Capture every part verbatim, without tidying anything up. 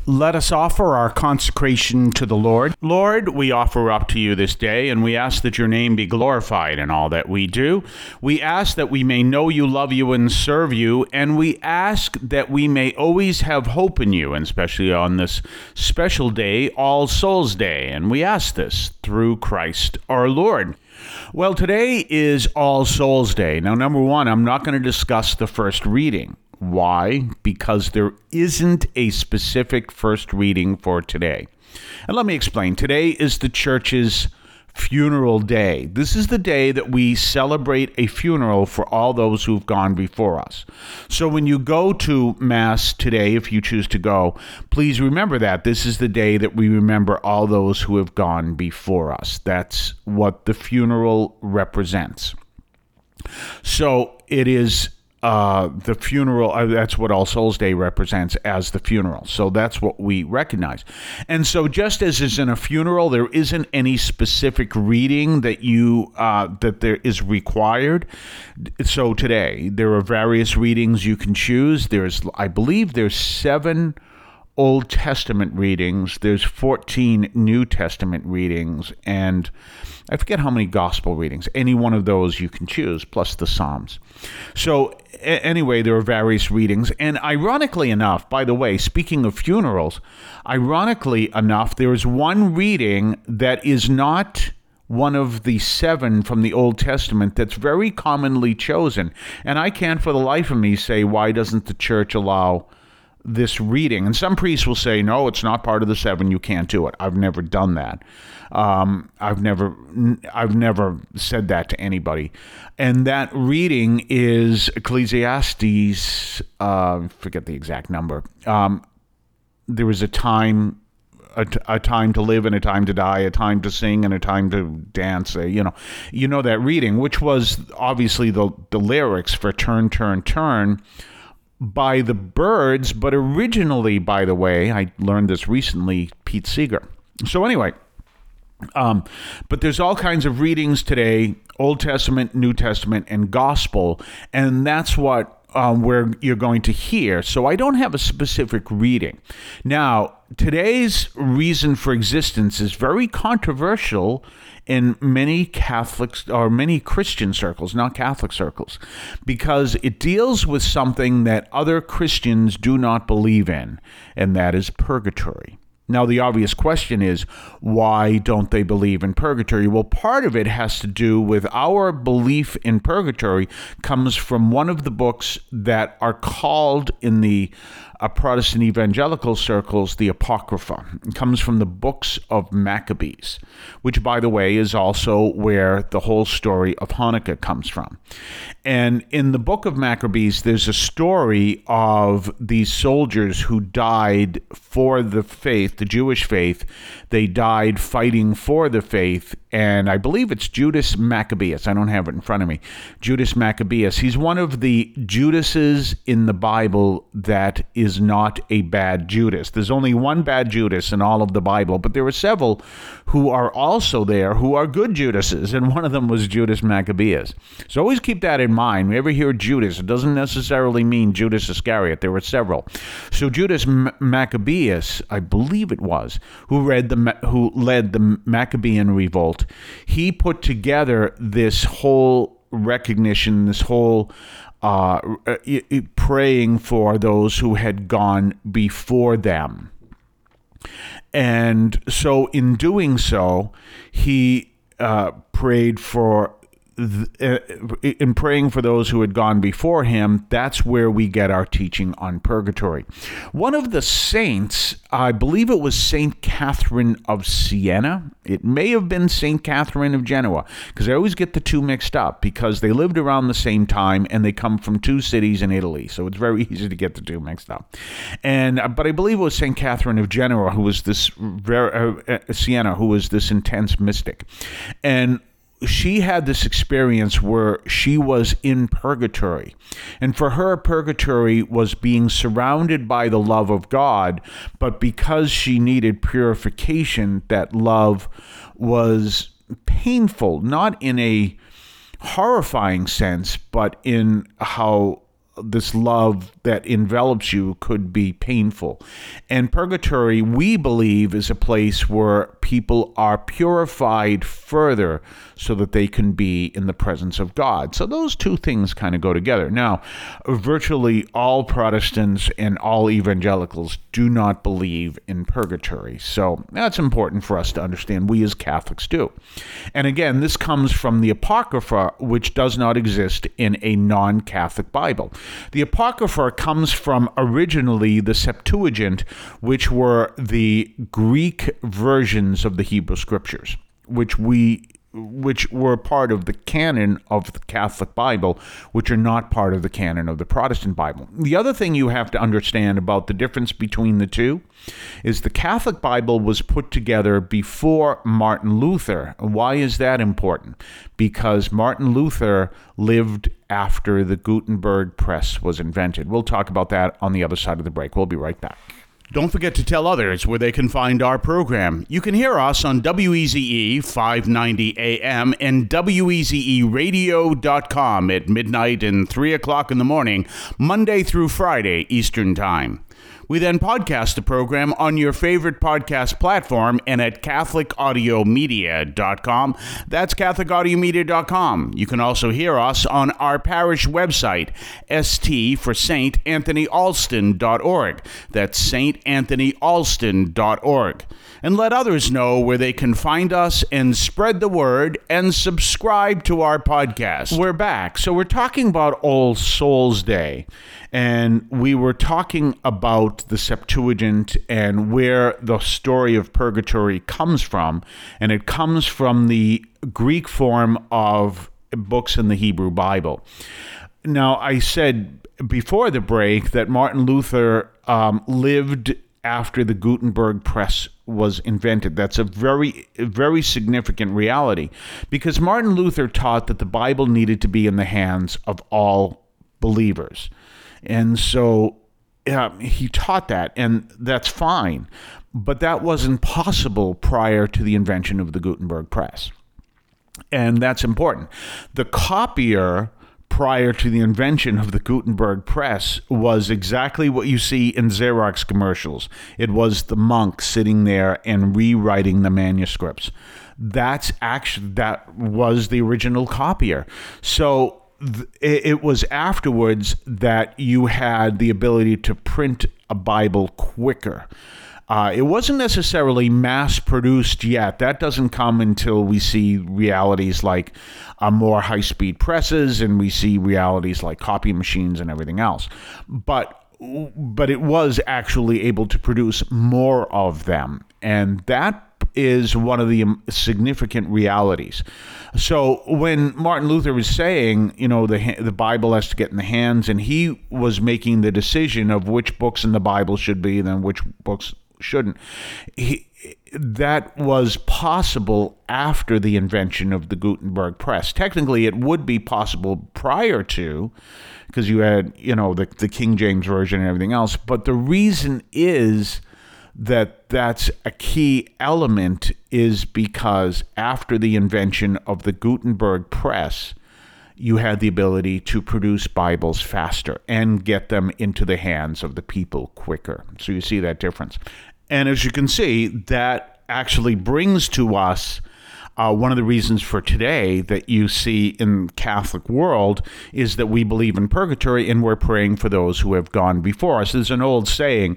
Let us offer our consecration to the Lord. Lord, we offer up to you this day, and we ask that your name be glorified in all that we do. We ask that we may know you, love you, and serve you, and we ask that we may always have hope in you, and especially on this special day, All Souls Day. And we ask this through Christ our Lord. Well, today is All Souls Day. Now, number one, I'm not going to discuss the first reading. Why? Because there isn't a specific first reading for today. And let me explain. Today is the church's funeral day. This is the day that we celebrate a funeral for all those who've gone before us. So when you go to Mass today, if you choose to go, please remember that. This is the day that we remember all those who have gone before us. That's what the funeral represents. So it is Uh, the funeral, uh, that's what All Souls Day represents as the funeral. So that's what we recognize. And so just as is in a funeral, there isn't any specific reading that you, uh, that there is required. So today, there are various readings you can choose. There's, I believe there's seven Old Testament readings. There's fourteen New Testament readings, and I forget how many gospel readings. Any one of those you can choose, plus the Psalms. So a- anyway, there are various readings. And ironically enough, by the way, speaking of funerals, ironically enough, there is one reading that is not one of the seven from the Old Testament that's very commonly chosen. And I can't for the life of me say, why doesn't the church allow this reading? And some priests will say, no, it's not part of the seven, you can't do it. I've never done that. Um, I've never, I've never said that to anybody. And that reading is Ecclesiastes, uh, forget the exact number. Um, there was a time, a, t- a time to live and a time to die, a time to sing and a time to dance. Uh, you know, you know that reading, which was obviously the the lyrics for Turn, Turn, Turn, by the Byrds, but originally, by the way, I learned this recently, Pete Seeger. So anyway, um, but there's all kinds of readings today, Old Testament, New Testament, and Gospel, and that's what um, where you're going to hear. So I don't have a specific reading. Now, today's reason for existence is very controversial in many Catholics or many Christian circles, not Catholic circles, because it deals with something that other Christians do not believe in, and that is purgatory. Now, the obvious question is, why don't they believe in purgatory? Well, part of it has to do with our belief in purgatory comes from one of the books that are called in the uh, Protestant evangelical circles the Apocrypha. It comes from the books of Maccabees, which, by the way, is also where the whole story of Hanukkah comes from. And in the book of Maccabees, there's a story of these soldiers who died for the faith, the Jewish faith. They died fighting for the faith, and I believe it's Judas Maccabeus. I don't have it in front of me. Judas Maccabeus. He's one of the Judases in the Bible that is not a bad Judas. There's only one bad Judas in all of the Bible, but there are several who are also there who are good Judases, and one of them was Judas Maccabeus. So always keep that in mind. Whenever you hear Judas, it doesn't necessarily mean Judas Iscariot. There were several. So Judas M- Maccabeus, I believe it was, who read the who led the Maccabean revolt, he put together this whole recognition, this whole uh, praying for those who had gone before them. And so in doing so, he uh, prayed for in praying for those who had gone before him. That's where we get our teaching on purgatory. One of the saints, I believe it was Saint Catherine of Siena. It may have been Saint Catherine of Genoa, because I always get the two mixed up because they lived around the same time and they come from two cities in Italy. So it's very easy to get the two mixed up. And but I believe it was Saint Catherine of Genoa who was this very uh, Siena, who was this intense mystic. And she had this experience where she was in purgatory. And for her, purgatory was being surrounded by the love of God, but because she needed purification, that love was painful, not in a horrifying sense, but in how this love that envelops you could be painful. And purgatory, we believe, is a place where people are purified further so that they can be in the presence of God. So those two things kind of go together. Now, virtually all Protestants and all evangelicals do not believe in purgatory. So that's important for us to understand. We as Catholics do. And again, this comes from the Apocrypha, which does not exist in a non-Catholic Bible. The Apocrypha comes from originally the Septuagint, which were the Greek versions of the Hebrew Scriptures, which we which were part of the canon of the Catholic Bible, which are not part of the canon of the Protestant Bible. The other thing you have to understand about the difference between the two is the Catholic Bible was put together before Martin Luther. Why is that important? Because Martin Luther lived after the Gutenberg press was invented. We'll talk about that on the other side of the break. We'll be right back. Don't forget to tell others where they can find our program. You can hear us on W E Z E five ninety A M and W E Z E radio dot com at midnight and three o'clock in the morning, Monday through Friday, Eastern Time. We then podcast the program on your favorite podcast platform and at Catholic Audio Media dot com. That's Catholic Audio Media dot com. You can also hear us on our parish website, S T for Saint Anthony Alston dot org. That's Saint Anthony Alston dot org. And let others know where they can find us and spread the word and subscribe to our podcast. We're back. So we're talking about All Souls Day. And we were talking about the Septuagint and where the story of purgatory comes from. And it comes from the Greek form of books in the Hebrew Bible. Now, I said before the break that Martin Luther um, lived after the Gutenberg press was invented. That's a very, very significant reality, because Martin Luther taught that the Bible needed to be in the hands of all believers. And so uh, he taught that, and that's fine. But that wasn't possible prior to the invention of the Gutenberg press. And that's important. The copier prior to the invention of the Gutenberg press was exactly what you see in Xerox commercials. It was the monk sitting there and rewriting the manuscripts. That's actually, that was the original copier. So it was afterwards that you had the ability to print a Bible quicker. Uh, it wasn't necessarily mass-produced yet. That doesn't come until we see realities like uh, more high-speed presses, and we see realities like copy machines and everything else. But but it was actually able to produce more of them, and that is one of the significant realities. So when Martin Luther was saying, you know, the the Bible has to get in the hands, and he was making the decision of which books in the Bible should be and then which books shouldn't, he, that was possible after the invention of the Gutenberg press. Technically, it would be possible prior to, because you had, you know, the, the King James Version and everything else. But the reason is that that's a key element is because after the invention of the Gutenberg press, you had the ability to produce Bibles faster and get them into the hands of the people quicker. So you see that difference. And as you can see, that actually brings to us Uh, one of the reasons for today that you see in the Catholic world is that we believe in purgatory and we're praying for those who have gone before us. There's an old saying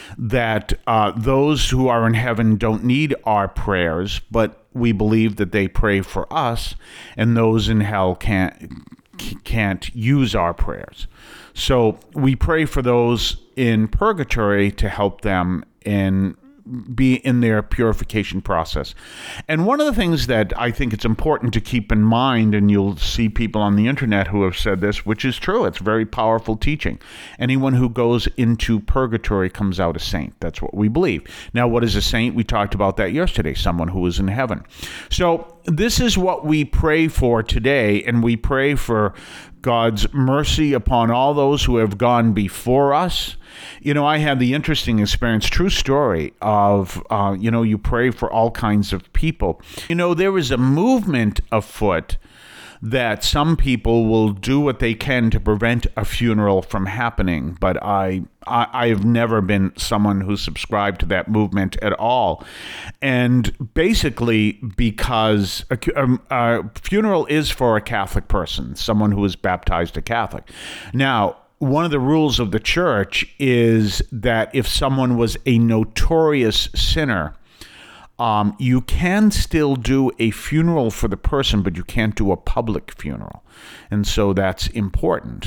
that uh, those who are in heaven don't need our prayers, but we believe that they pray for us, and those in hell can't can't use our prayers. So we pray for those in purgatory to help them in be in their purification process. And one of the things that I think it's important to keep in mind, and you'll see people on the internet who have said this, which is true, it's very powerful teaching. Anyone who goes into purgatory comes out a saint. That's what we believe. Now, what is a saint? We talked about that yesterday, someone who is in heaven. So this is what we pray for today, and we pray for God's mercy upon all those who have gone before us. You know, I had the interesting experience, true story, of, uh, you know, you pray for all kinds of people. You know, there is a movement afoot that some people will do what they can to prevent a funeral from happening, but I, I I've never been someone who subscribed to that movement at all. And basically because a, a, a funeral is for a Catholic person, someone who is baptized a Catholic. Now, one of the rules of the church is that if someone was a notorious sinner, Um, you can still do a funeral for the person, but you can't do a public funeral. And so that's important.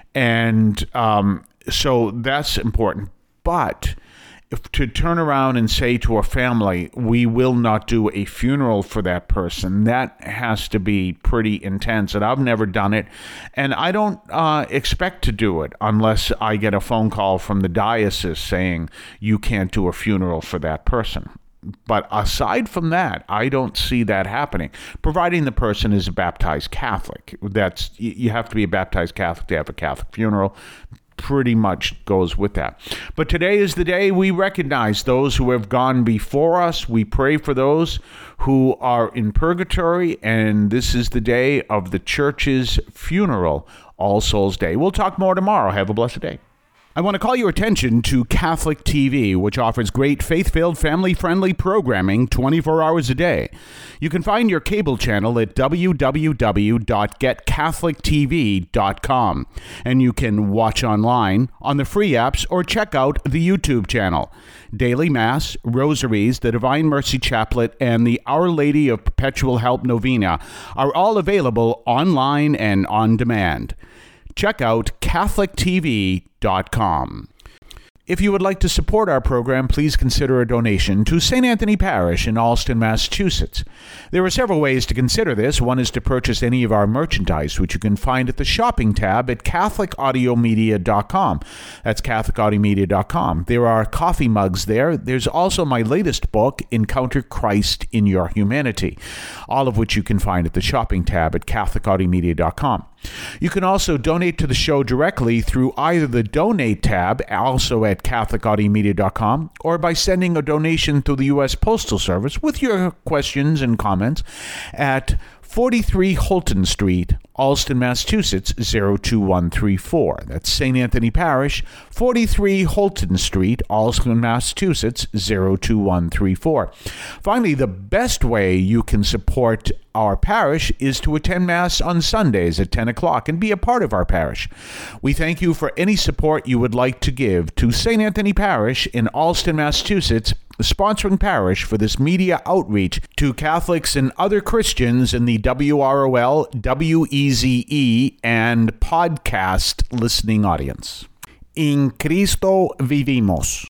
And um, so that's important. But if to turn around and say to a family, we will not do a funeral for that person, that has to be pretty intense. And I've never done it. And I don't uh, expect to do it unless I get a phone call from the diocese saying you can't do a funeral for that person. But aside from that, I don't see that happening, providing the person is a baptized Catholic. That's you have to be a baptized Catholic to have a Catholic funeral. Pretty much goes with that. But today is the day we recognize those who have gone before us. We pray for those who are in purgatory, and this is the day of the church's funeral, All Souls Day. We'll talk more tomorrow. Have a blessed day. I want to call your attention to Catholic T V, which offers great faith-filled, family-friendly programming twenty-four hours a day. You can find your cable channel at w w w dot get catholic t v dot com, and you can watch online on the free apps or check out the YouTube channel. Daily Mass, Rosaries, the Divine Mercy Chaplet, and the Our Lady of Perpetual Help Novena are all available online and on demand. Check out catholic t v dot com. If you would like to support our program, please consider a donation to Saint Anthony Parish in Allston, Massachusetts. There are several ways to consider this. One is to purchase any of our merchandise, which you can find at the shopping tab at catholic audio media dot com. That's catholic audio media dot com. There are coffee mugs there. There's also my latest book, Encounter Christ in Your Humanity, all of which you can find at the shopping tab at catholic audio media dot com. You can also donate to the show directly through either the Donate tab, also at catholic audio media dot com, or by sending a donation through the U S Postal Service with your questions and comments at forty-three Holton Street, Allston, Massachusetts, zero two one three four. That's Saint Anthony Parish, forty-three Holton Street, Allston, Massachusetts, zero two one three four. Finally, the best way you can support our parish is to attend Mass on Sundays at ten o'clock and be a part of our parish. We thank you for any support you would like to give to Saint Anthony Parish in Allston, Massachusetts, the sponsoring parish for this media outreach to Catholics and other Christians in the W R O L, W E Z E, and podcast listening audience. In Cristo vivimos.